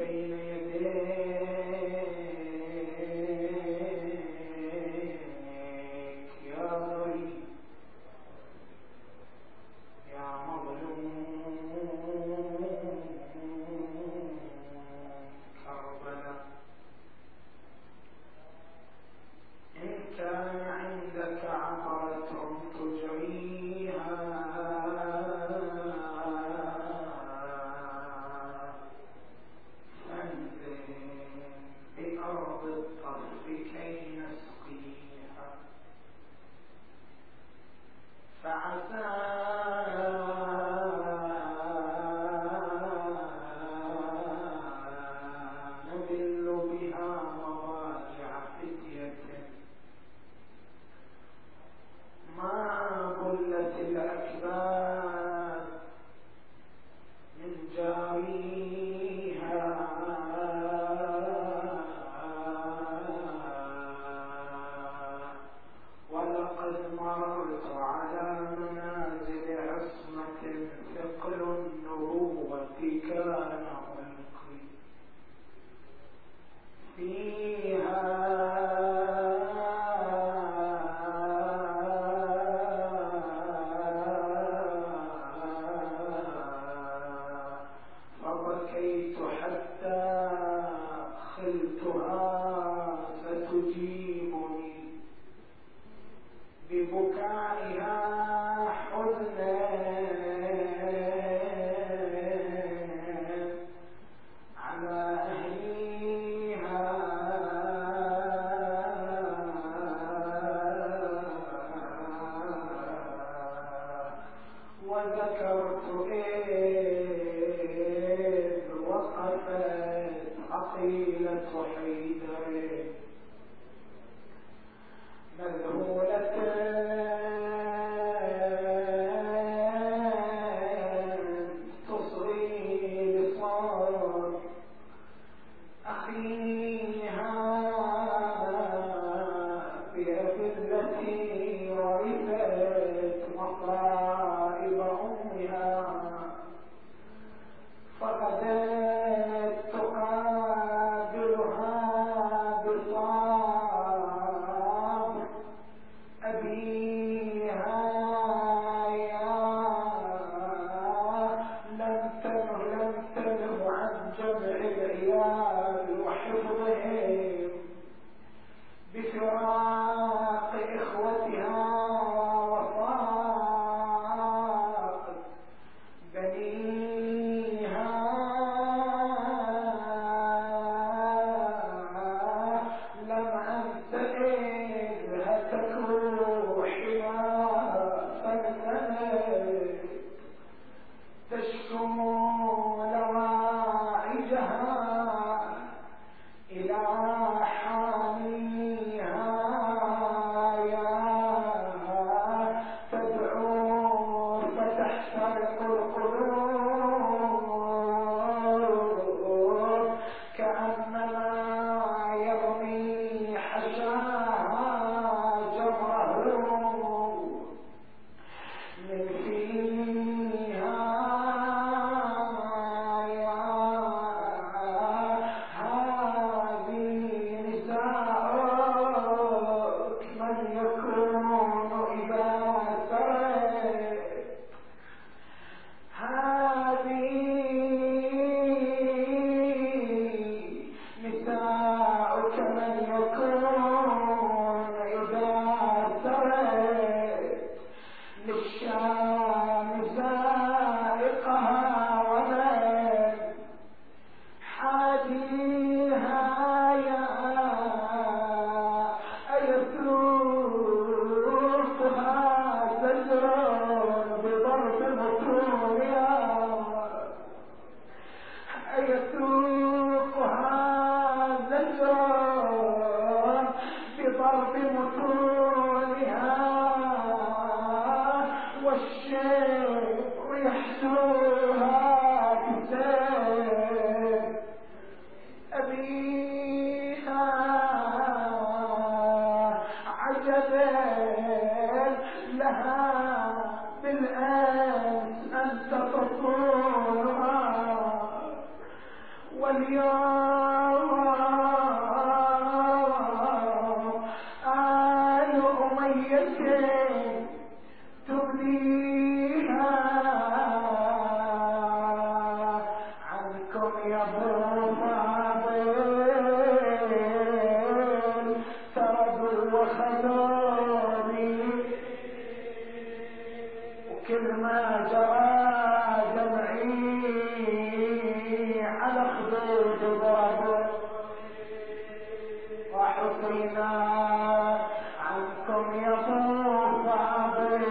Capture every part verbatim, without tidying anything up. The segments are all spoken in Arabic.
بين يديك يا ضريب يا مظلوم كربلاء. إن كان عندك عبرة تجريها فانزل بأرض الطرف كي نسقيها، فعسى نبل بها مضاجع فتية ما بلت الأكباد من جاريها، ولقد مررت على منازل عصمة ثقل النبوة كان ألقي فيها فبكيت حتى خلتها ستجيبني ببكائها حزنا على أهليها، وذكرت إذ وقفت عقيلة حيدر مذهولة تصغي لصوت أخيها بأذلتي ورثت مصائب أمها، فغدت تقابلها بصاب أبيها يا لم تنه لم تنه عن جمع العيال وحفظهم بفراق إخوتها وفاق بنيها، لم أنس إذ هتك روحها فنمت تشكو لواعجها إلى حاميها يا تدعو فتحترق القلوب كأنما يرمي حشاها جمره من فيها يا هذه نساؤك من يكون إذا سرت، هذه نساؤك من يكون إذا سرت للشام سائقها ومن حاديها يا أيسوقها زجر بضرب مطولها، أيسوقها زجر بضرب مطولها، والشيء يحسوها بسيف أبيها عجبا لها بالأمس أنت تصونها واليوم أبو فاضل تركوا وخذوني وكل ما جرى دمعي على خدود ضربوا وحصينا عنكم يا أبو فاضل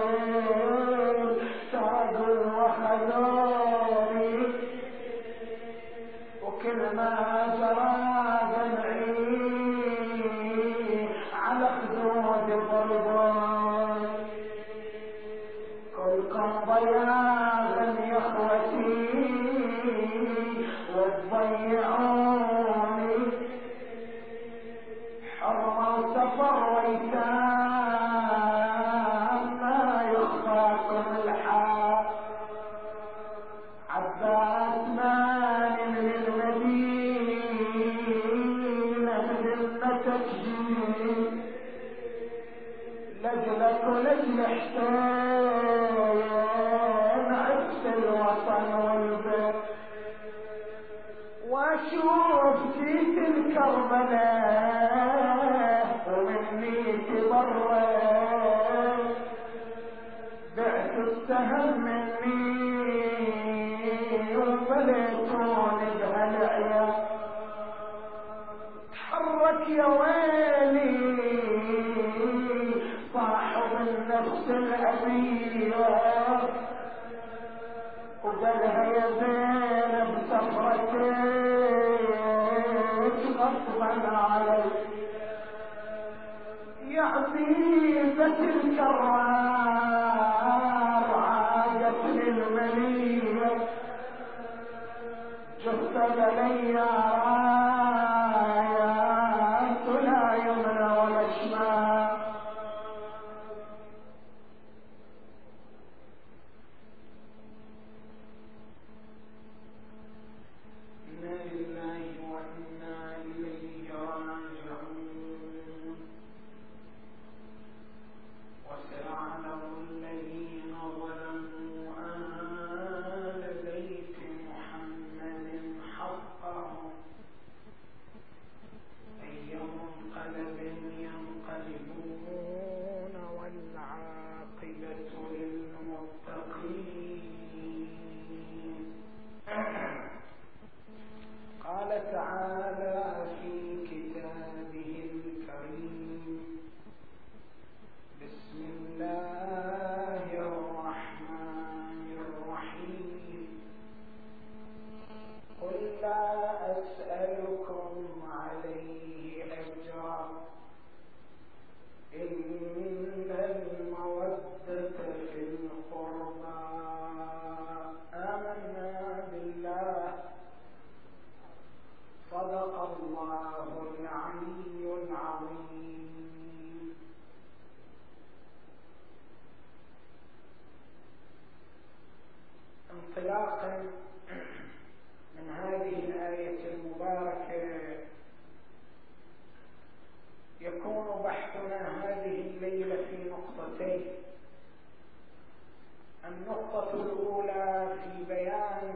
تركوا وخذوني وكل ما جرى دمعي على خدود ضربوا كلكم ضياغا يا اخوتي وتضيعوني حرمة وسفر ويتام ما يخفاكم الحال عباس مان من المدينة بذمتك جيل لجلك ولجل حسين عز الوطن والبيت واشوف جيت الكربلاء ومني تضرر بعت السهم مني وبليتوني بهالعيال تحرك يا ويلي صاحب النفس الأبية وقالها يا زينب سفرتك غصبا علي يا عزيزة الكرار عادت للمنية جسد لي رايات لا يمنى ولا شمال انطلاقا من هذه الآية المباركة يكون بحثنا هذه الليلة في نقطتين. النقطة الأولى في بيان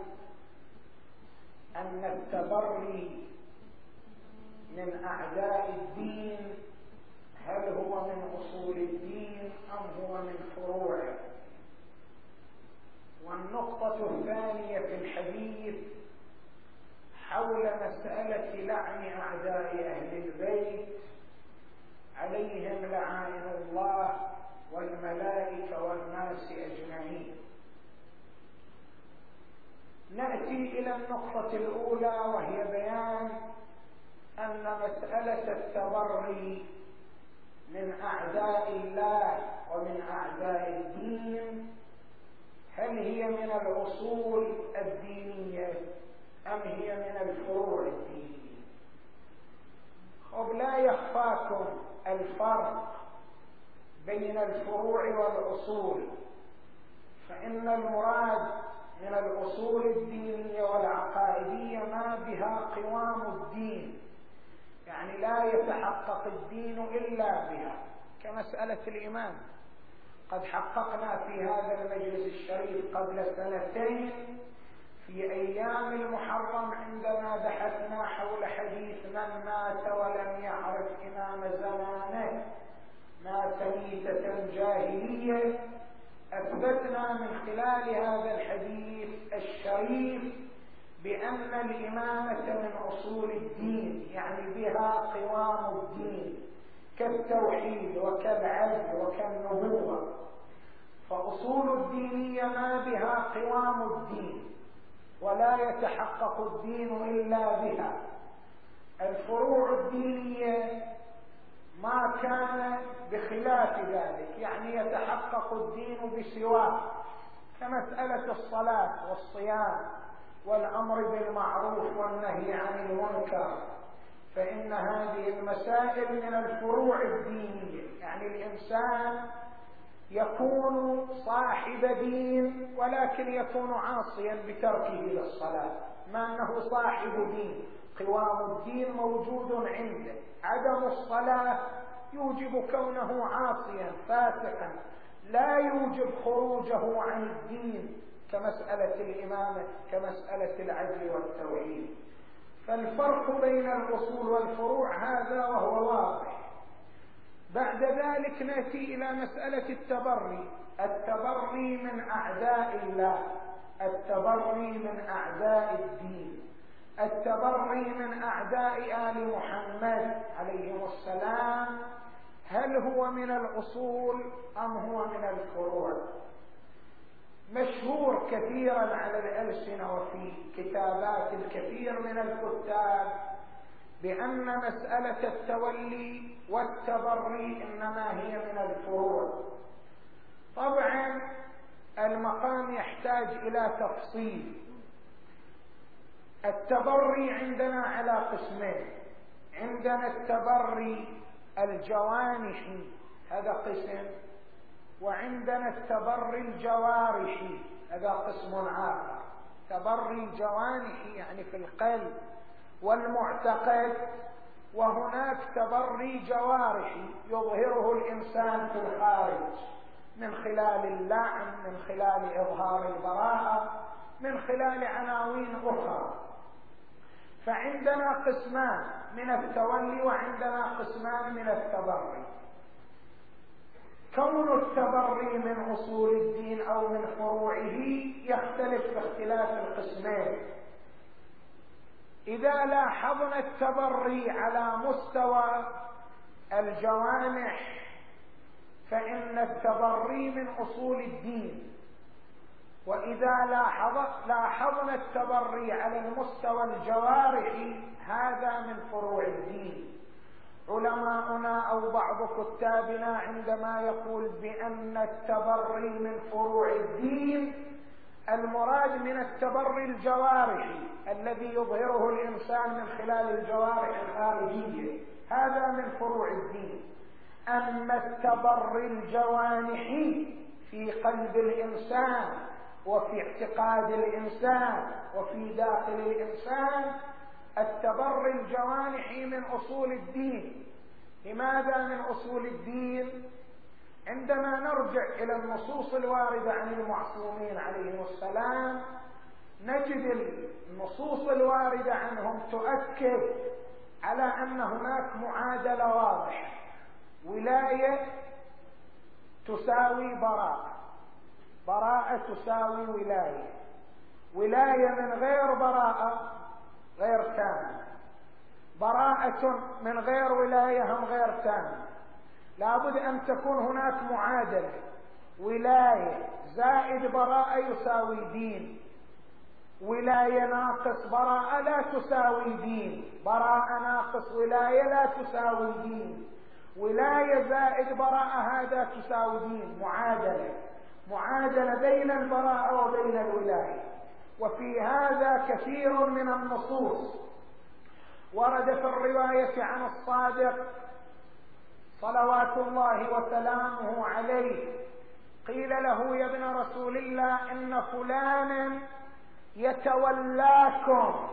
أن التبري من أعداء الدين هل هو من أصول الدين أم هو من فروعه. والنقطة الثانية في الحديث حول مسألة لعن أعداء أهل البيت عليهم لعائن الله والملائكة والناس أجمعين. نأتي إلى النقطة الأولى وهي بيان أن مسألة التبري من أعداء الله ومن أعداء الدين هل هي من الأصول الدينية أم هي من الفروع الدينية. ولا يخفاكم الفرق بين الفروع والأصول، فإن المراد من الأصول الدينية والعقائدية ما بها قوام الدين، يعني لا يتحقق الدين إلا بها، كمسألة الإيمان. قد حققنا في هذا المجلس الشريف قبل سنتين في أيام المحرم عندما بحثنا حول حديث من مات ولم يعرف إمام زمانه مات ميتة جاهلية، أثبتنا من خلال هذا الحديث الشريف بأن الإمامة من أصول الدين، يعني بها قوام الدين كالتوحيد وكالعدل وكالنبوة. فأصول الدينية ما بها قوام الدين، ولا يتحقق الدين إلا بها. الفروع الدينية ما كان بخلاف ذلك، يعني يتحقق الدين بسواه، كمسألة الصلاة والصيام والأمر بالمعروف والنهي عن المنكر، فإن هذه المسائل من الفروع الدينية. يعني الإنسان يكون صاحب دين ولكن يكون عاصيا بتركه للصلاة، ما أنه صاحب دين، قوام الدين موجود عنده. عدم الصلاة يوجب كونه عاصيا فاسقا، لا يوجب خروجه عن الدين، كمسألة الإمامة، كمسألة العدل والتوحيد. فالفرق بين الأصول والفروع هذا وهو واضح. بعد ذلك نأتي إلى مسألة التبري. التبري من أعداء الله، التبري من أعداء الدين، التبري من أعداء آل محمد عليهم السلام. هل هو من الأصول أم هو من الفروع؟ مشهور كثيرا على الألسنة وفي كتابات الكثير من الكتاب بأن مسألة التولي والتبري إنما هي من الفروع. طبعا المقام يحتاج إلى تفصيل. التبري عندنا على قسمين: عندنا التبري الجوانحي، هذا قسم، وعندنا التبري الجوارحي، هذا قسم آخر. تبري الجوانحي يعني في القلب والمعتقد، وهناك تبري جوارحي يظهره الإنسان في الخارج من خلال اللعن، من خلال إظهار البراءة، من خلال عناوين أخرى. فعندنا قسمان من التولي وعندنا قسمان من التبري. كون التبري من أصول الدين أو من فروعه يختلف باختلاف القسمين. إذا لاحظنا التبري على مستوى الجوانح فإن التبري من أصول الدين، وإذا لاحظنا التبري على المستوى الجوارحي هذا من فروع الدين. علماؤنا أو بعض كتابنا عندما يقول بأن التبري من فروع الدين، المراد من التبري الجوارحي الذي يظهره الإنسان من خلال الجوارح الخارجية، هذا من فروع الدين. أما التبري الجوانحي في قلب الإنسان وفي اعتقاد الإنسان وفي داخل الإنسان، التبري الجوانحي من أصول الدين. لماذا من أصول الدين؟ عندما نرجع إلى النصوص الواردة عن المعصومين عليهم السلام نجد النصوص الواردة عنهم تؤكد على أن هناك معادلة واضحة: ولاية تساوي براءة، براءة تساوي ولاية، ولاية من غير براءة غير تامة، براءة من غير ولاية هم غير تامة. لابد أن تكون هناك معادلة: ولاية زائد براءة يساوي دين، ولاية ناقص براءة لا تساوي دين، براءة ناقص ولاية لا تساوي دين، ولاية زائد براءة هذا تساوي دين. معادلة، معادلة بين البراءة وبين الولاية. وفي هذا كثير من النصوص ورد في الرواية عن الصادق صلوات الله وسلامه عليه، قيل له: يا ابن رسول الله، إن فلانا يتولاكم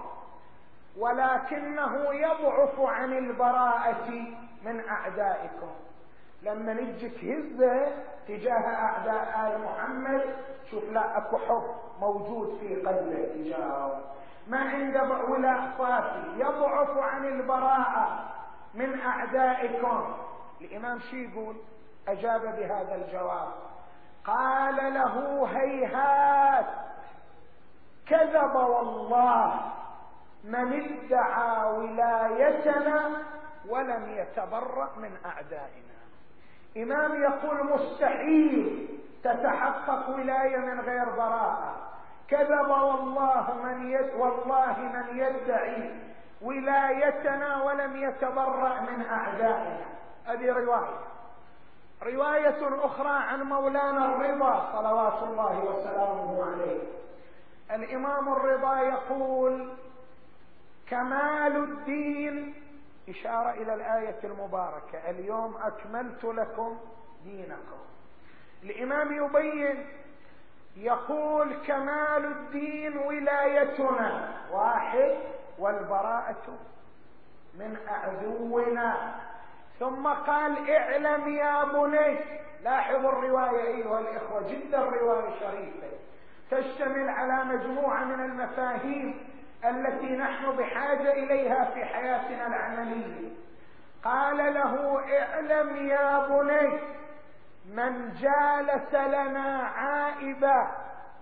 ولكنه يضعف عن البراءة من أعدائكم. لما نجي تهزه تجاه أعداء آل محمد، شوف لا أكو حب موجود في قلبه تجاهه، ما عنده ولاء صافي، يضعف عن البراءة من أعدائكم. الإمام شو يقول؟ أجاب بهذا الجواب، قال له هيهات كذب والله من ادعى ولايتنا ولم يتبرأ من أعدائنا. إمام يقول مستحيل تتحقق ولاية من غير براءة. كذب والله من يد والله من يدعي ولايتنا ولم يتبرأ من أعدائنا. هذه رواية. رواية أخرى عن مولانا الرضا صلوات الله وسلامه عليه، الإمام الرضا يقول كمال الدين، إشارة إلى الآية المباركة اليوم أكملت لكم دينكم. الإمام يبين يقول كمال الدين ولايتنا واحد والبراءة من عدونا. ثم قال اعلم يا بني، لاحظوا الرواية أيها الإخوة، جدا رواية شريفة تشتمل على مجموعة من المفاهيم التي نحن بحاجة إليها في حياتنا العملية. قال له اعلم يا بني من جالس لنا عائبا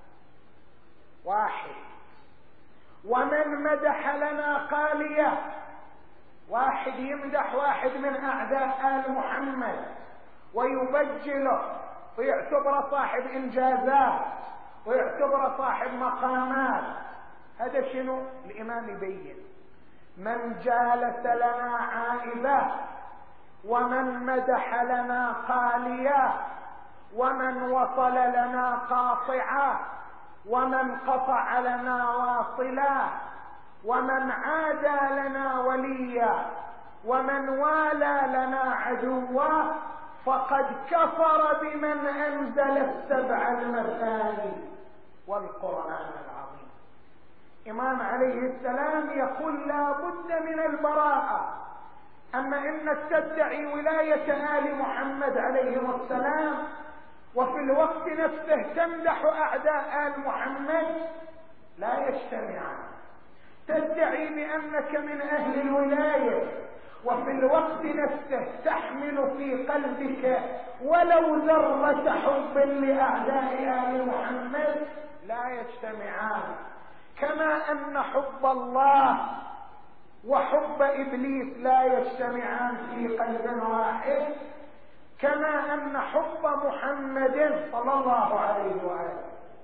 واحد، ومن مدح لنا قالية واحد، يمدح واحد من أعداء آل محمد ويبجله ويعتبر صاحب إنجازات ويعتبر صاحب مقامات، هذا شنو؟ الإمام يبين من جالس لنا عائبة ومن مدح لنا قاليا ومن وصل لنا قاطعا ومن قطع لنا واصلا ومن عادى لنا وليا ومن والى لنا عدوا فقد كفر بمن أنزل السبع المثاني والقرآن العظيم. إمام عليه السلام يقول لا بد من البراءة. أما إنك تدعي ولاية آل محمد عليهم السلام وفي الوقت نفسه تمدح أعداء آل محمد لا يجتمعان. تدعي بأنك من أهل الولاية وفي الوقت نفسه تحمل في قلبك ولو ذرة حب لأعداء آل محمد لا يجتمعان. كما أن حب الله وحب إبليس لا يجتمعان في قلب واحد، كما أن حب محمد صلى الله عليه وآله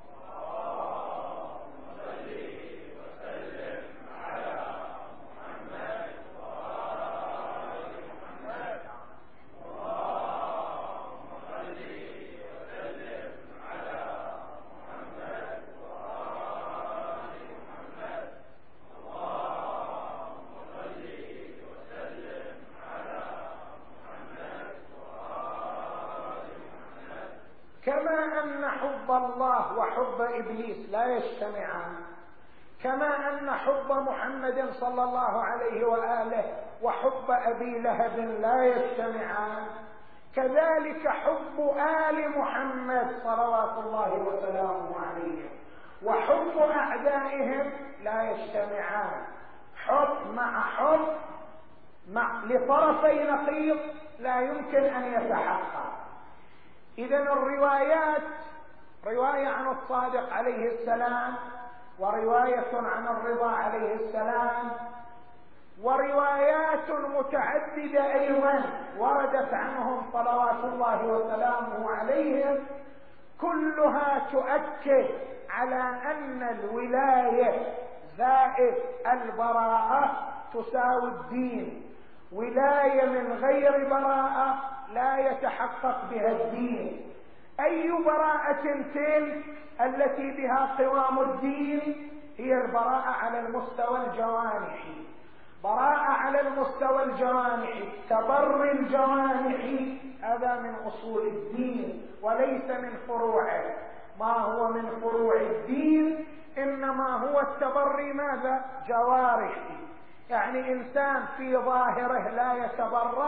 كما أن حب الله وحب إبليس لا يجتمعان، كما أن حب محمد صلى الله عليه وآله وحب أبي لهب لا يجتمعان، كذلك حب آل محمد صلوات الله وسلامه عليه وحب أعدائهم لا يجتمعان. حب مع حب مع لطرفي نقيض لا يمكن أن يتحقق. إذن الروايات رواية عن الصادق عليه السلام ورواية عن الرضا عليه السلام وروايات متعددة أيضا وردت عنهم صلوات الله وسلامه عليهم، كلها تؤكد على أن الولاية زائد البراءة تساوي الدين. ولاية من غير براءة لا يتحقق بها الدين. أي براءة تلك التي بها قوام الدين؟ هي البراءة على المستوى الجوانحي. براءة على المستوى الجوانحي، تبري الجوانح، هذا من أصول الدين وليس من فروعه. ما هو من فروع الدين إنما هو التبري ماذا؟ جوارحي، يعني إنسان في ظاهره لا يتبرأ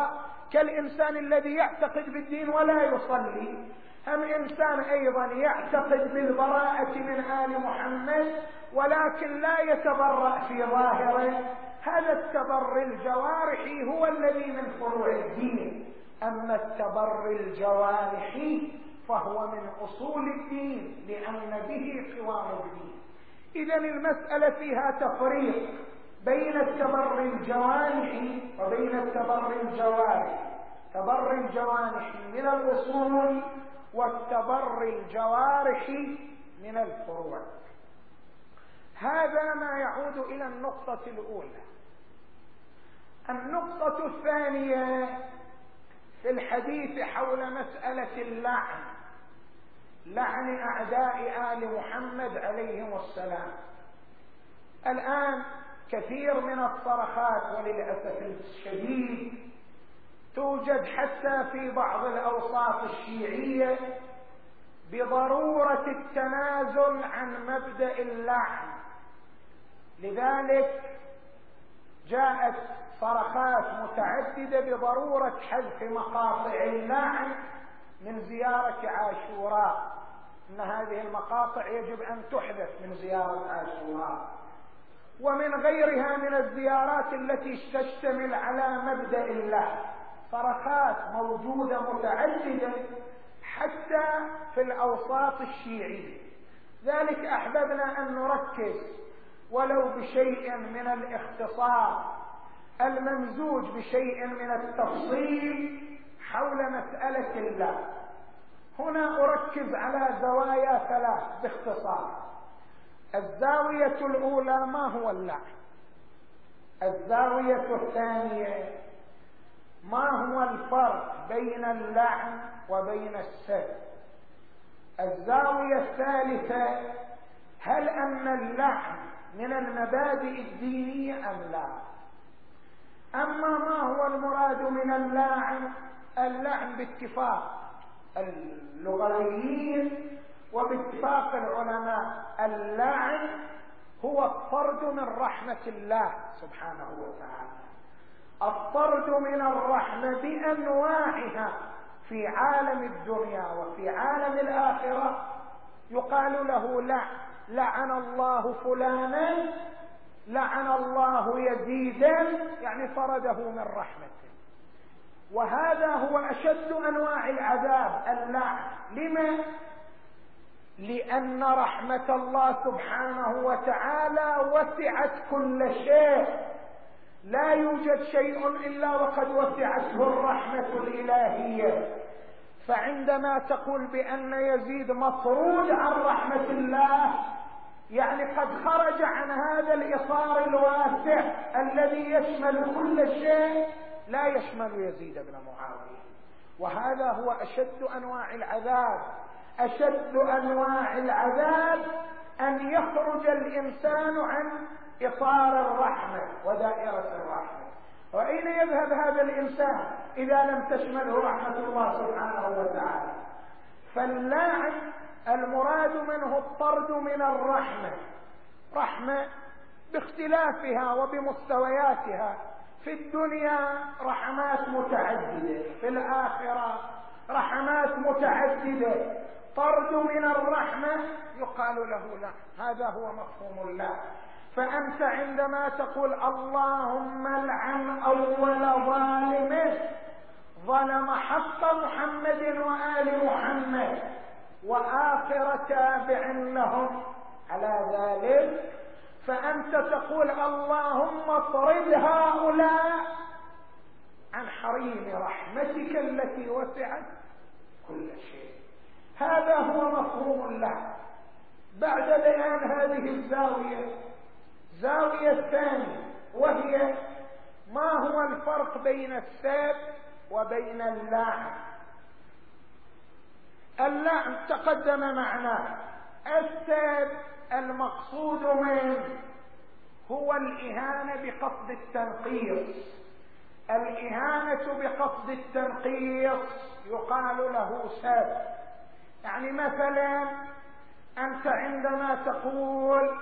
كالإنسان الذي يعتقد بالدين ولا يصلي، هم إنسان أيضا يعتقد بالبراءة من آل محمد ولكن لا يتبرأ في ظاهره. هذا التبري الجوارحي هو الذي من فروع الدين، أما التبري الجوارحي فهو من أصول الدين لأن به قوام الدين. إذن المسألة فيها تفريق بين التبري الجوانحي وبين التبري الجوارحي. تبري الجوانحي من الأصول والتبري الجوارحي من الفروع. هذا ما يعود إلى النقطة الأولى. النقطة الثانية في الحديث حول مسألة اللعن، لعن أعداء آل محمد عليهم السلام. الآن كثير من الصرخات وللأسف الشديد توجد حتى في بعض الأوساط الشيعية بضرورة التنازل عن مبدأ اللعن. لذلك جاءت صرخات متعددة بضرورة حذف مقاطع اللعن من زيارة عاشوراء، إن هذه المقاطع يجب أن تحذف من زيارة عاشوراء، ومن غيرها من الزيارات التي تشتمل على مبدأ اللعن. صرخات موجودة متعددة حتى في الأوساط الشيعية. ذلك أحببنا أن نركز ولو بشيء من الاختصار الممزوج بشيء من التفصيل حول مسألة اللعن. هنا أركز على زوايا ثلاث باختصار. الزاوية الأولى ما هو اللعن، الزاوية الثانية ما هو الفرق بين اللعن وبين السب، الزاوية الثالثة هل أن اللعن من المبادئ الدينية أم لا. أما ما هو المراد من اللعن، اللعن باتفاق اللغويين وباتفاق العلماء اللعن هو الطرد من رحمة الله سبحانه وتعالى، الطرد من الرحمة بأنواعها في عالم الدنيا وفي عالم الآخرة يقال له لعن. لعن الله فلانا، لعن الله يزيدا، يعني طرده من رحمته. وهذا هو أشد أنواع العذاب اللعن. لما؟ لأن رحمة الله سبحانه وتعالى وسعت كل شيء، لا يوجد شيء إلا وقد وسعته الرحمة الإلهية. فعندما تقول بأن يزيد مطرود عن رحمة الله يعني قد خرج عن هذا الإطار الواسع الذي يشمل كل شيء، لا يشمل يزيد بن معاوية. وهذا هو أشد أنواع العذاب. أشد أنواع العذاب أن يخرج الإنسان عن إطار الرحمة ودائرة الرحمة. وأين يذهب هذا الإنسان إذا لم تشمله رحمة الله سبحانه وتعالى؟ فاللاعن المراد منه الطرد من الرحمة، رحمة باختلافها وبمستوياتها. في الدنيا رحمات متعددة، في الآخرة رحمات متعددة. طرد من الرحمة يقال له لا، هذا هو مفهوم الله. فأنت عندما تقول اللهم لعن أول ظالم ظلم حق محمد وآل محمد وآخر تابع لهم على ذلك، فأنت تقول اللهم اطرد هؤلاء عن حريم رحمتك التي وسعت كل شيء. هذا هو مفهوم الله. بعد بيان هذه الزاوية، زاوية الثانية وهي ما هو الفرق بين السب وبين اللعن. اللعن تقدم معناه، السب المقصود منه هو الإهانة بقصد التنقيص. الإهانة بقصد التنقيص يقال له سب. يعني مثلا أنت عندما تقول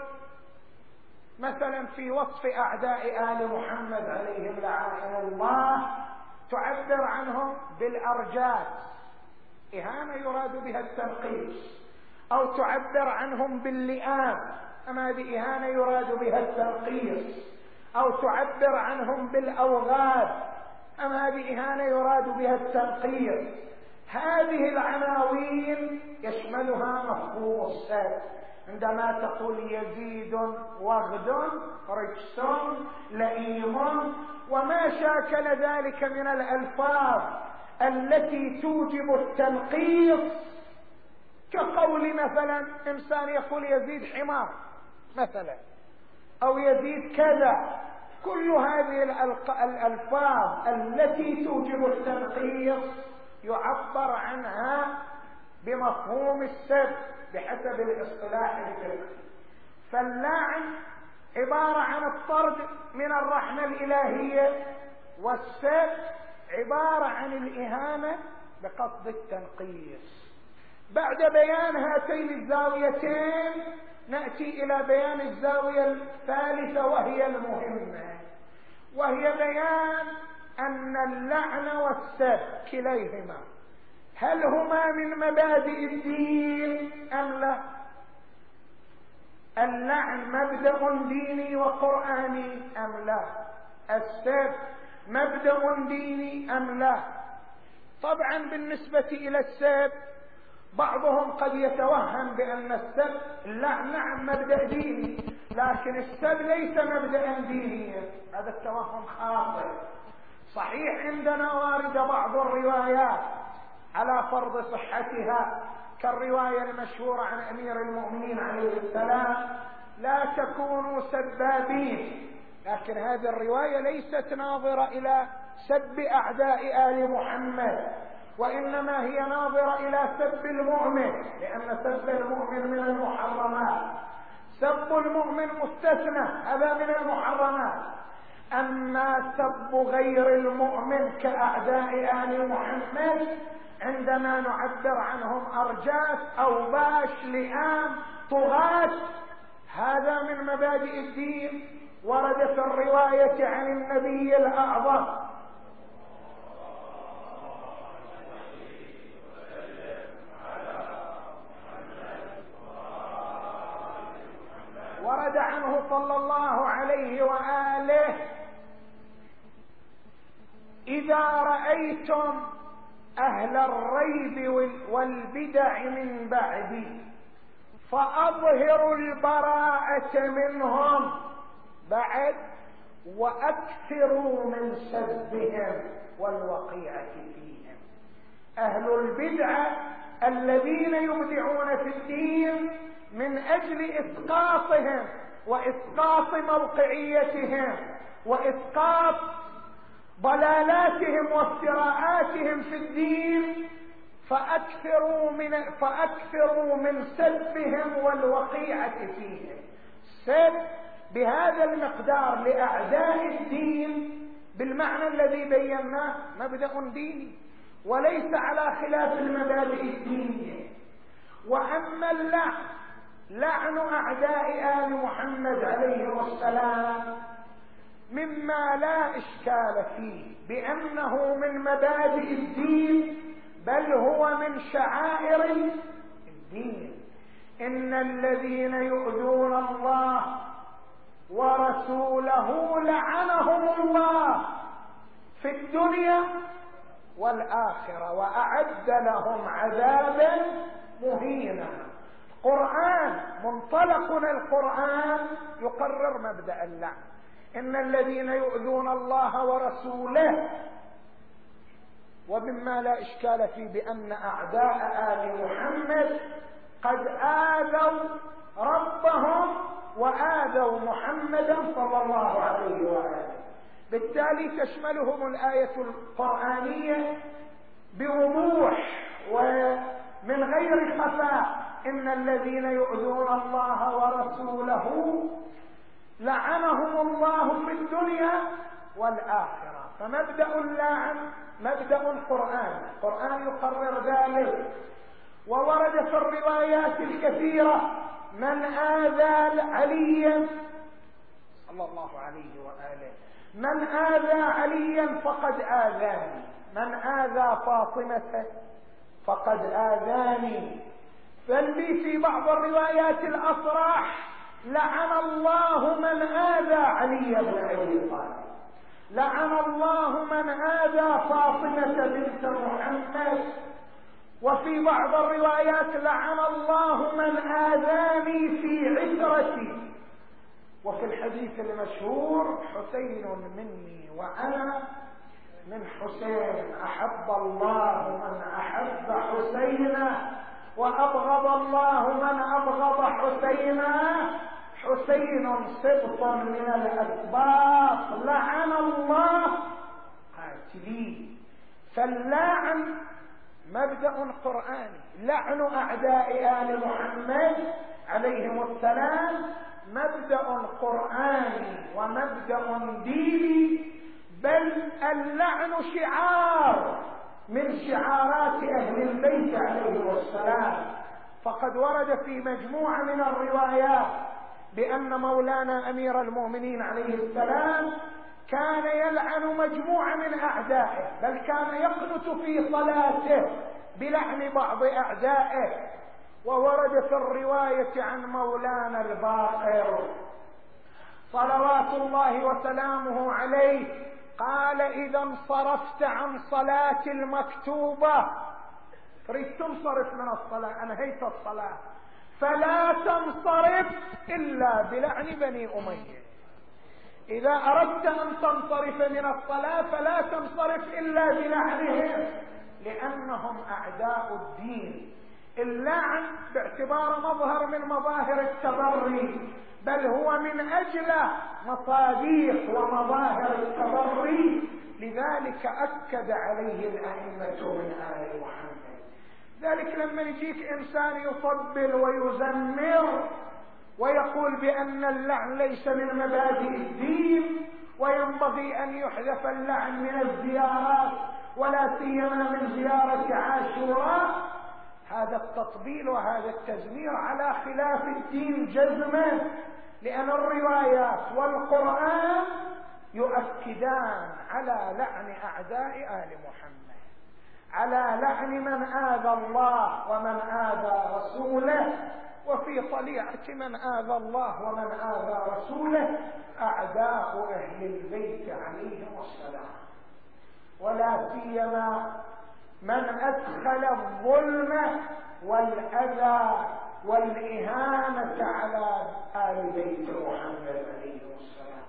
مثلا في وصف أعداء آل محمد عليهم لعنة الله تعبر عنهم بالأرجاس، إهانة يراد بها التنقيص، أو تعبر عنهم باللئام، أما هذه إهانة يراد بها التنقيص، أو تعبر عنهم بالأوغاد، أما هذه إهانة يراد بها التنقيص. هذه العناوين يشملها مفهوم السب. عندما تقول يزيد وغد رجس لئيم وما شاكل ذلك من الألفاظ التي توجب التنقيص، كقول مثلا إنسان يقول يزيد حمار مثلا، أو يزيد كذا، كل هذه الألفاظ التي توجب التنقيص يعبر عنها بمفهوم السب بحسب الاصطلاح الفقهي. فاللعن عبارة عن الطرد من الرحمة الإلهية، والسب عبارة عن الإهانة بقصد التنقيص. بعد بيان هاتين الزاويتين نأتي إلى بيان الزاوية الثالثة وهي المهمة، وهي بيان أن اللعن والسب كليهما هل هما من مبادئ الدين أم لا؟ اللعن مبدأ ديني وقرآني أم لا؟ السب مبدأ ديني أم لا؟ طبعا بالنسبة إلى السب بعضهم قد يتوهم بأن السب اللعن نعم مبدأ ديني، لكن السب ليس مبدأ دينيا، هذا التوهم خاطئ. صحيح عندنا وارد بعض الروايات على فرض صحتها، كالرواية المشهورة عن أمير المؤمنين عليه السلام لا تكونوا سبابين، لكن هذه الرواية ليست ناظرة إلى سب أعداء آل محمد، وإنما هي ناظرة إلى سب المؤمن، لأن سب المؤمن من المحرمات، سب المؤمن مستثنى، هذا من المحرمات. أما سب غير المؤمن كأعداء آل محمد عندما نعبر عنهم أرجاس أو باش لئام طغاة، هذا من مبادئ الدين، ورد في الرواية عن النبي الأعظم ورد عنه صلى الله عليه وآله: إذا رأيتم أهل الريب والبدع من بعدي فأظهروا البراءة منهم بعد وأكثروا من سبهم والوقيعة فيهم. أهل البدع الذين يبدعون في الدين من أجل إسقاطهم وإسقاط موقعيتهم وإسقاط ضلالاتهم وافتراءاتهم في الدين، فأكثروا من فأكثروا من سبهم والوقيعة فيهم. سب بهذا المقدار لأعداء الدين بالمعنى الذي بيناه مبدأ ديني وليس على خلاف المبادئ الدينية. وأما اللعن، لعن أعداء آل محمد عليه السلام، مما لا إشكال فيه بأنه من مبادئ الدين، بل هو من شعائر الدين. إن الذين يؤذون الله ورسوله لعنهم الله في الدنيا والآخرة وأعد لهم عذابا مهينا. قرآن منطلقنا القرآن يقرر مبدأ اللعن. إن الذين يؤذون الله ورسوله، ومما لا إشكال فيه بأن أعداء آل محمد قد آذوا ربهم وآذوا محمدا صلى الله عليه وآله، بالتالي تشملهم الآية القرآنية بوضوح ومن غير خفاء. إن الذين يؤذون الله ورسوله لعنهم الله في الدنيا والآخرة. فمبدأ اللعن مبدأ القرآن، القرآن يقرر ذلك. وورد في الروايات الكثيرة: من آذى عليا صلى الله عليه وآله، من آذى عليا فقد آذاني، من آذى فاطمة فقد آذاني. بل لي في بعض الروايات الأصراح: لعن الله من آذى علي بن أبي طالب، لعن الله من آذى فاطمة بنت محمد. وفي بعض الروايات: لعن الله من آذاني في عترتي. وفي الحديث المشهور: حسين مني وأنا من حسين، أحب الله من أحب حسينا وأبغض الله من أبغض حسينا، حسين سبط من الأسباط، لعن الله قاتلين. فاللعن مبدأ قرآني، لعن أعداء آل محمد عليهم السلام مبدأ قرآني ومبدأ ديني، بل اللعن شعار من شعارات أهل البيت عليهم السلام. فقد ورد في مجموعة من الروايات بأن مولانا أمير المؤمنين عليه السلام كان يلعن مجموعة من أعدائه، بل كان يقنت في صلاته بلعن بعض أعدائه. وورد في الرواية عن مولانا الباقر صلوات الله وسلامه عليه قال: إذا انصرفت عن صلاة المكتوبة، تريد تنصرف من الصلاة، أنهيت الصلاة، فلا تنصرف إلا بلعن بني أمية. إذا أردت أن تنصرف من الصلاة فلا تنصرف إلا بلعنهم، لأنهم أعداء الدين. اللعن باعتبار مظهر من مظاهر التبري، بل هو من أجل مصابيح ومظاهر التبري، لذلك أكد عليه الأئمة من آل محمد. ذلك لما يجيك إنسان يطبل ويزمر ويقول بأن اللعن ليس من مبادئ الدين وينبغي أن يحذف اللعن من الزيارات ولا سيما من زيارة عاشوراء، هذا التطبيل وهذا التزمير على خلاف الدين جزما، لأن الروايات والقرآن يؤكدان على لعن أعداء آل محمد، على لعن من آذى الله ومن آذى رسوله. وفي طليعة من آذى الله ومن آذى رسوله أعداء أهل البيت عليهم السلام، ولا سيما من أدخل الظلم والأذى والإهانة على آل بيت محمد عليه السلام.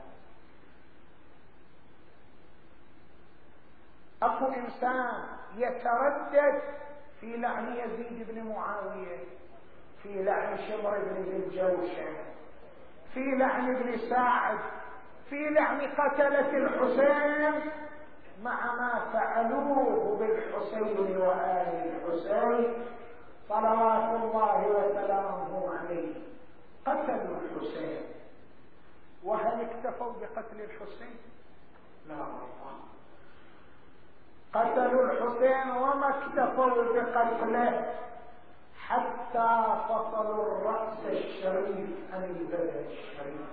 أكو إنسان يتردد في لعن يزيد بن معاوية، في لعن شمر بن ذي الجوشن، في لعن ابن سعد، في لعن قتلة الحسين، مع ما فعلوه بالحسين وآل الحسين صلوات الله وسلامه عليه. قتلوا الحسين، وهل اكتفوا بقتل الحسين؟ لا والله، قتلوا الحسين وما اكتفوا بقتله، حتى فصلوا الرأس الشريف عن البدن الشريف،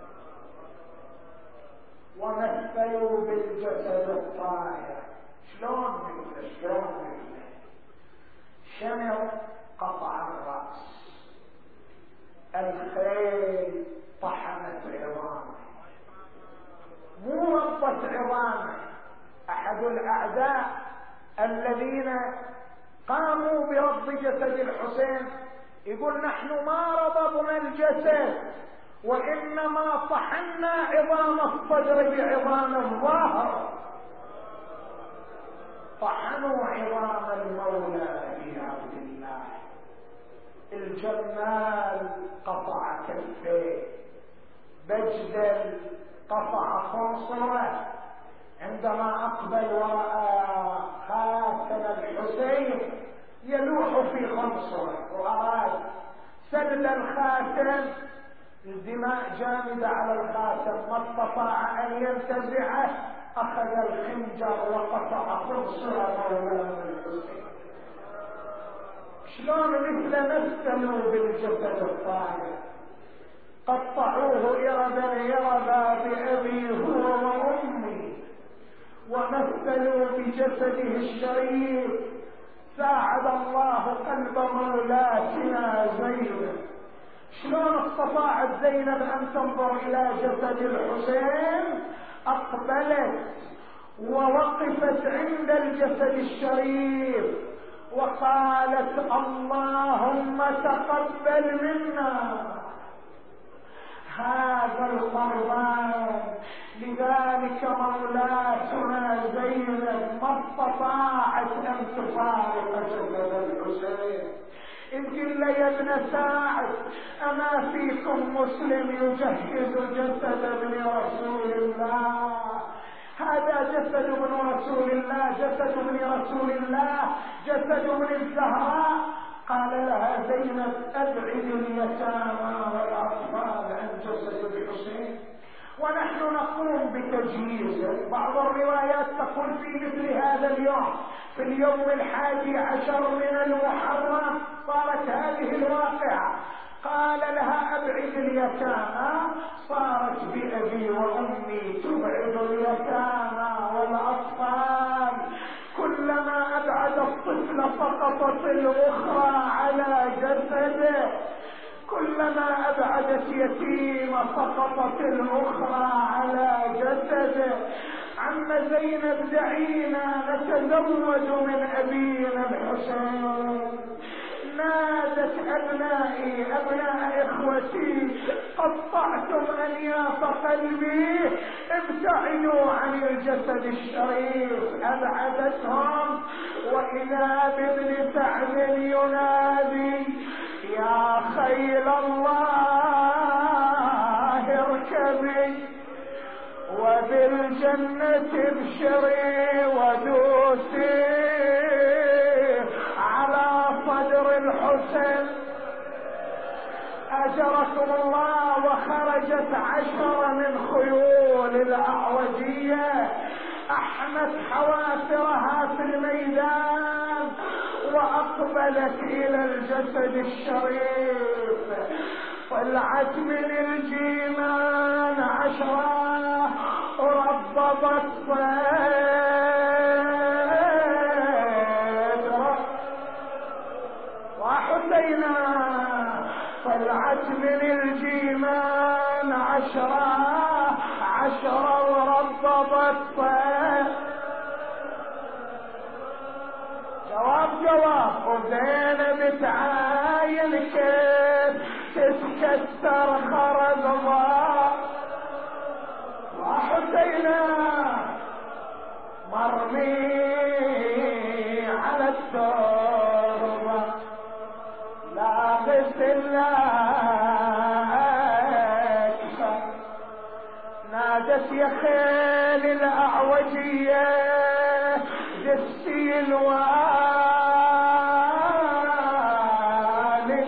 ومثلوا بالجسد الطاهر. شلون مثله؟ شلون مثله؟ شمر قطع الرأس، الخيل طحنت عظامه، مو ربط عظامه. أحد الأعداء الذين قاموا بربط جسد الحسين يقول: نحن ما ربطنا الجسد، وإنما طحنا عظام الصدر بعظام الظهر. طحنوا عظام المولى في عبد الله. الجمال قطع كفيه، بجدل قطع خنصره. عندما أقبل ورأى خاتم الحسين يلوح في خنصره وأراد سلب الخاتم، الدماء جامدة على الخاتم، ما استطاع أن ينتزعه، أخذ الخنجر وقطع خنصر مولانا الحسين. شلون مثل مثلوا بالجسد الطاهر، قطعوه إربا إربا بأبي هو وأمي جسده الشريف. ساعد الله قلب مولاتنا زينب. شلون استطاعت زينب ان تنظر الى جسد الحسين؟ اقبلت ووقفت عند الجسد الشريف وقالت اللهم تقبل منا هذا القربان. لذلك مولاتنا زينب ما استطاعت ان تفارق جسد الحسين. إذ قل يا ابن ساعد أما فيكم مسلم يجهز جسد ابن رسول الله؟ هذا جسد ابن رسول الله، جسد ابن رسول الله، جسد ابن الزهراء. قال لها زينب أبعد اليتامى والأطفال عن جسد الحسين ونحن نقوم بتجهيزه. بعض الروايات تقول في مثل هذا اليوم، في اليوم الحادي عشر من المحرم صارت هذه الواقعة. قال لها أبعد اليتامى، صارت بأبي وأمي تبعد اليتامى والأطفال. كلما أبعد الطفل سقطت الأخرى على جسده، كلما أبعدت يتيمة سقطت الأخرى على جسده. عم زينب دعينا نتزوج من أبينا الحسين. نادت أبنائي أبناء إخوتي قطعتم أنياف قلبي، ابتعدوا عن الجسد الشريف. أبعدتهم وإذا بابن سعد ينادي يا خيل الله اركبي وبالجنة ابشري ودوسي على صدر الحسين. أجركم الله. وخرجت عشرة من خيول الأعوجية أحمت حوافرها في الميدان وأقبلت إلى الجسد الشريف. طلعت من الجيمان عشرة ربضت صدر وحسينا. طلعت من الجيمان عشرة عشرة وربضت صدر. جواب جواب. وزينب تعاين كيف تتكسر خرج الله. وحسينا مرمي على التربة لابس الأكفى. نادت يا خيل الأعوجية جسي الوالي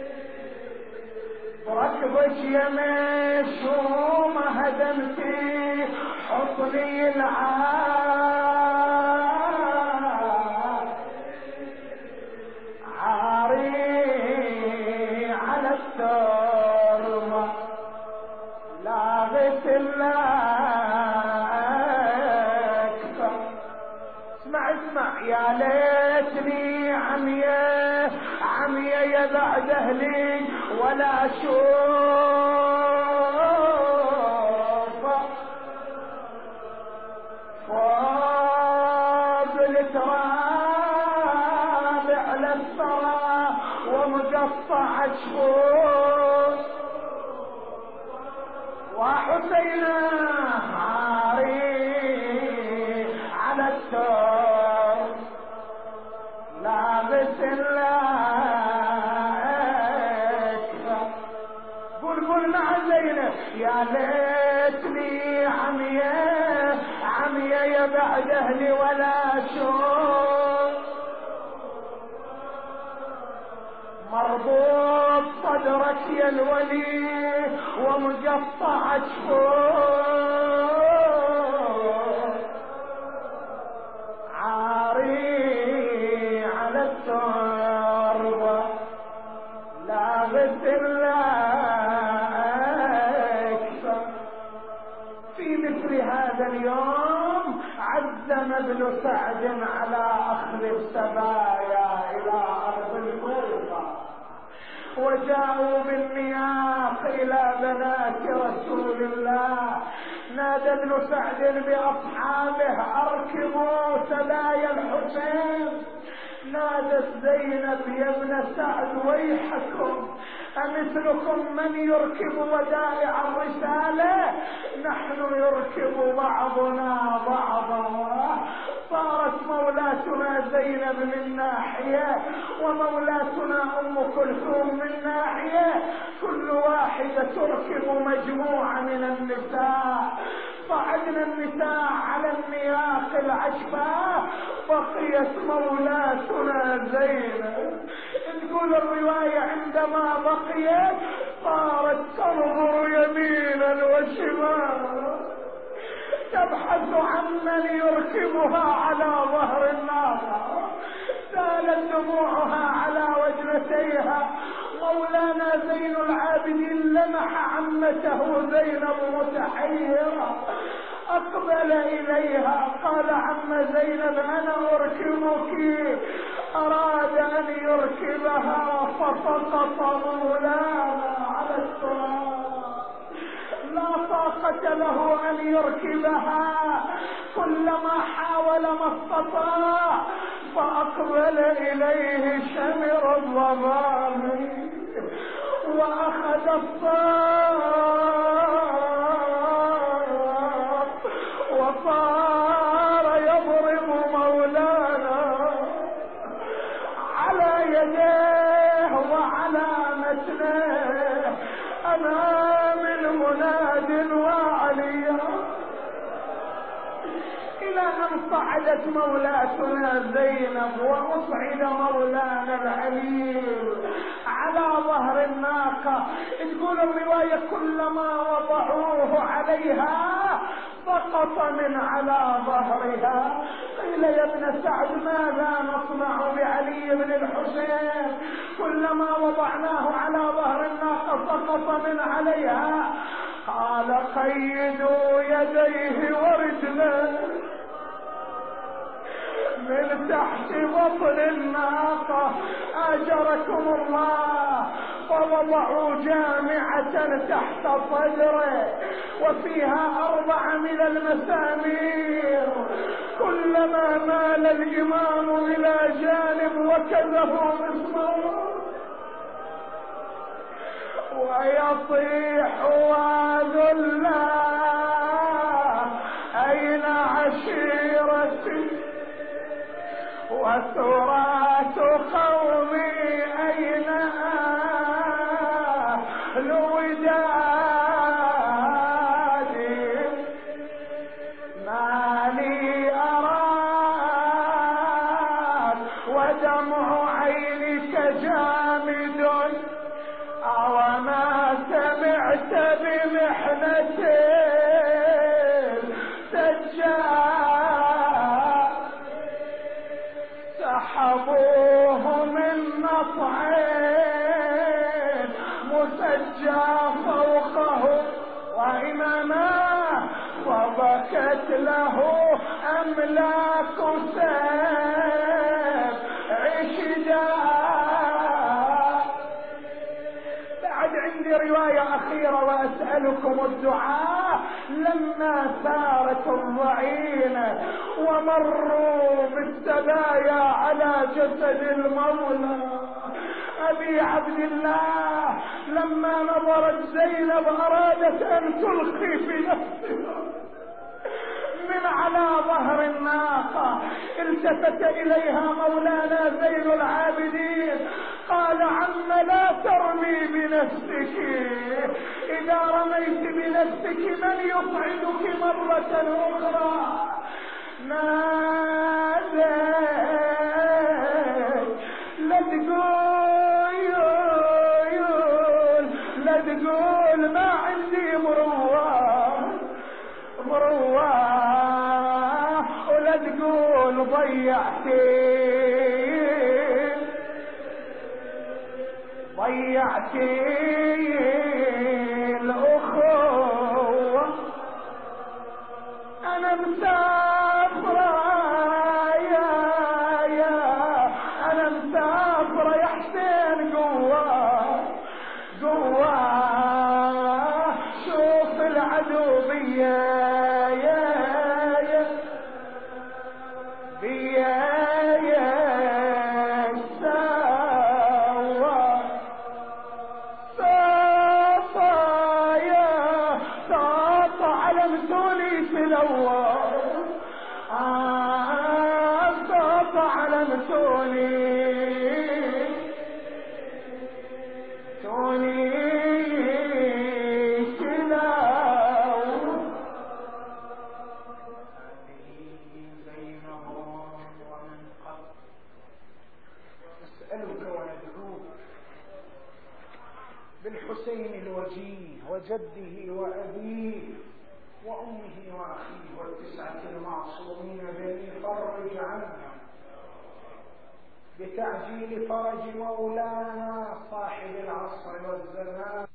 بركبك يا مشوم هدمتي حطني العار. عاري على التربة لابس الأكفى. اسمع اسمع يا ليتني عمية عمية يا بعد اهلي ولا اشوف فاضل تراب على الثرى ومقطع شفوف. وحسينا عاري على التراب لابس الأكفى. قول قول مع زينب يا ليتني عمية عمية يا بعد اهلي ولا شوف مربوط صدرك يا الولي ومقطع شفوف. عاري على التربة لابس الأكفى. في مثل هذا اليوم عزم بن سعد على أخذ السبايا إلى أرض الكوفة، وجاءوا بالنياق إلى بنات رسول الله. نادى ابن سعد بأصحابه: أركبوا سبايا الحسين. نادت زينب: يا ابن سعد ويحكم، أمثلكم من يركب ودائع الرسالة؟ نحن يركب بعضنا بعضا. صارت مولاتنا زينب من ناحية، ومولاتنا أم كلثوم من ناحية، كل واحدة تركب مجموعة من النساء. صعدنا النساء على النياق العشباء، بقيت مولاتنا زينب. تقول الرواية: عندما بقيت صارت تنظر يمينا وشمالا، تبحث عن من يركبها على ظهر الناقة. سالت دموعها على وجنتيها. مولانا زين العابدين لمح عمته زينب متحيرة، أقبل إليها قال: عم زينب أنا أركبك. أراد أن يركبها فسقط مولانا على التراب، لا طاقة له أن يركبها. كلما حاول ما استطاع، فأقبل إليه شمر الظلام وأخذ الصاع وصار يضرب مولانا على يديه وعلى متنه أمام المناد وعليا، إلى أن صعدت مولاتنا زينب وأصعد مولانا العليل على ظهر الناقة. تقول الرواية: كلما وضعوه عليها سقط من على ظهرها. قيل: يا ابن سعد ماذا نصنع بعلي بن الحسين؟ كلما وضعناه على ظهر الناقة سقط من عليها. قال: قيدوا يديه ورجله من تحت بطن الناقة أجركم الله. فوضعوا جامعة تحت صدره وفيها أربع من المسامير، كلما مال الإمام إلى جانب وكذبوا مسمار ويصيح: وذلا أين عشيرتي وتراث قومي أين أهل ودادي؟ ما لي أراك ودمع عينك جامد، أوما سمعت بمحنة السجاد؟ سحبوه من نطعين مسجى فوقه وإمامه، وبكت له أملاك سيف عشدا. عندي رواية أخيرة وأسألكم الدعاء. لما سارت الضعينة ومروا بالسبايا على جسد المولى أبي عبد الله، لما نظرت زينب أرادت أن تلقي في نفسها من على ظهر الناقة. التفت إليها مولانا زين العابدين قال: عم لا ترمي بنفسك، إذا رميت بنفسك من يصعدك مرة أخرى؟ ناديت لا تقول لا تقول ما عندي مروة مروة، ولا تقول ضيعتي ضيعتي الأخوة. أنا مسافرة يا يا يا بيا يا سوا صفا يا صفا على مسولي تلوى آه صفا على مسولي سولي بالحسين الوجيه وجده وأبيه وأمه وأخيه والتسعة المعصومين بني فرج عنهم بتعجيل فرج مولانا صاحب العصر والزمان.